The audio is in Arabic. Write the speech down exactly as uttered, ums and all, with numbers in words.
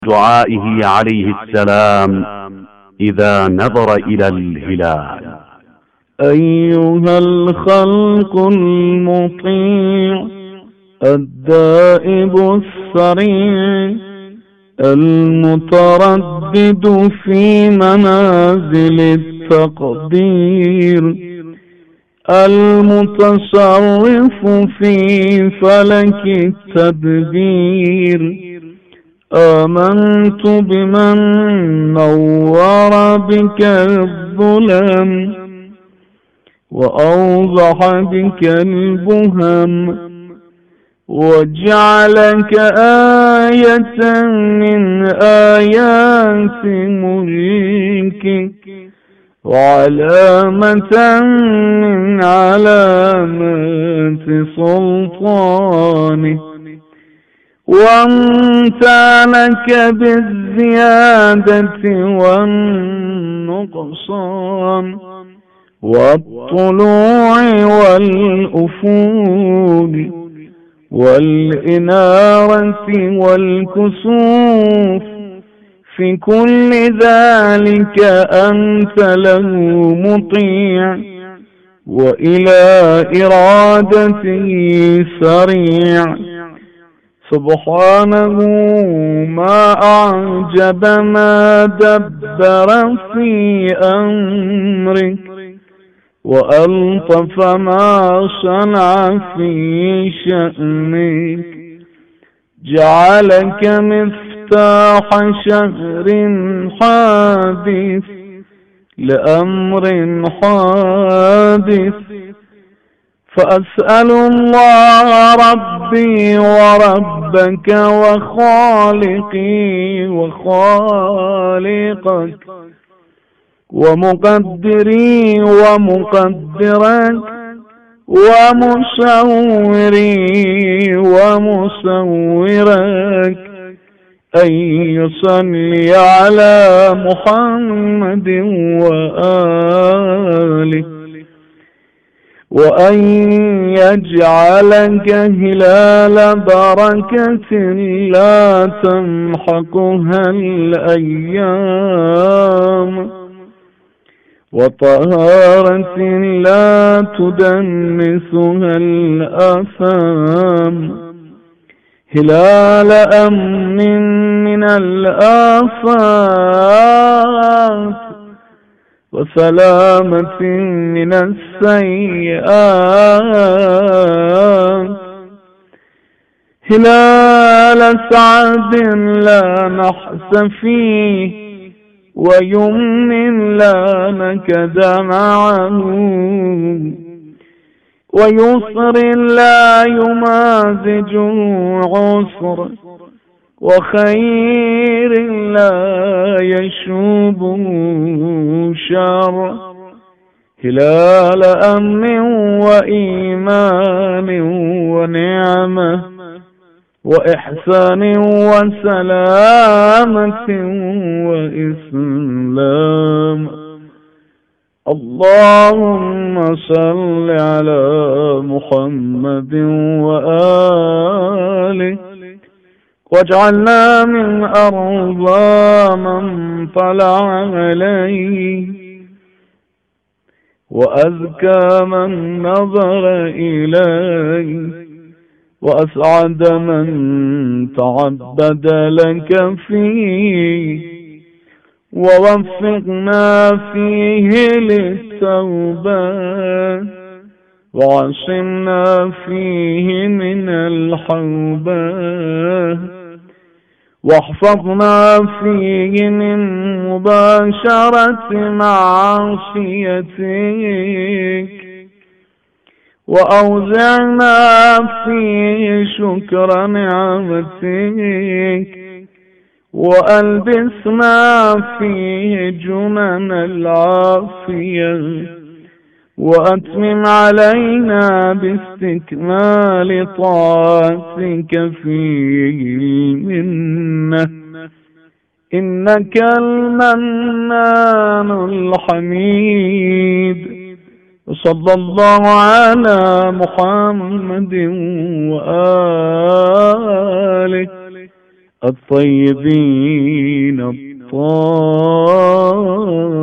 دعائه عليه السلام إذا نظر إلى الهلال: أيها الخلق المطيع الدائب السريع المتردد في منازل التقدير المتصرف في فلك التدبير، آمنت بمن نور بك الظلم وأوضح بك البهم، وجعلك آية من آيات ملكك وعلامة من علامات سلطانه، وامتنك بالزيادة والنقصان والطلوع والأفول والإنارة والكسوف، في كل ذلك أنت له مطيع وإلى إرادته سريع. سبحانه ما أعجب ما دبر في أمرك، وألطف ما صنع في شأنك، جعلك مفتاح شهر حادث لأمر حادث. فأسأل الله ربي وربك وخالقي وخالقك ومقدري ومقدرك ومصوري ومصورك أن يصلي على محمد وآله، وأن يجعلك هلال بركة لا تمحقها الأيام، وطهارة لا تدنسها الآثام، هلال أمن من الآفات وسلامة من السيئات، هلال سعد لا نحس فيه ويمن لا نكد معه، ويسر لا يمازجه عسر، وخير لا يشوبه شر، هلال أمن وإيمان ونعمة وإحسان وسلامة وإسلام. اللهم صل على محمد وآله، واجعلنا من أرضى من طلع عليه، وأزكى من نظر إليه، وأسعد من تعبد لك فيه، ووفقنا فيه للتوبة، وعصمنا فيه من الحوبة، واحفظنا فيه من مباشرة معصيتك، وأوزعنا فيه شكر نعمتك، وألبسنا فيه جنن العافية، وأتمم علينا باستكمال طاعتك فيه المنة، إنك المنان الحميد. وصلى الله على محمد وآله الطيبين الطاهرين.